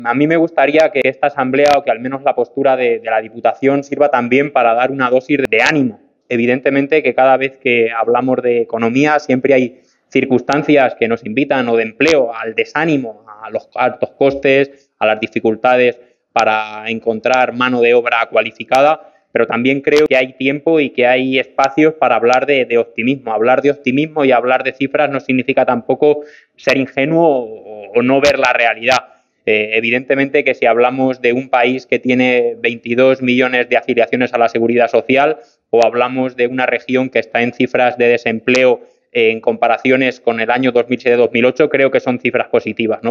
A mí me gustaría que esta asamblea o que al menos la postura de la Diputación sirva también para dar una dosis de ánimo. Evidentemente que cada vez que hablamos de economía siempre hay circunstancias que nos invitan o de empleo al desánimo, a los altos costes, a las dificultades para encontrar mano de obra cualificada, pero también creo que hay tiempo y que hay espacios para hablar de optimismo. Hablar de optimismo y hablar de cifras no significa tampoco ser ingenuo o no ver la realidad. Evidentemente que si hablamos de un país que tiene 22 millones de afiliaciones a la Seguridad Social o hablamos de una región que está en cifras de desempleo en comparaciones con el año 2007-2008, creo que son cifras positivas, ¿no?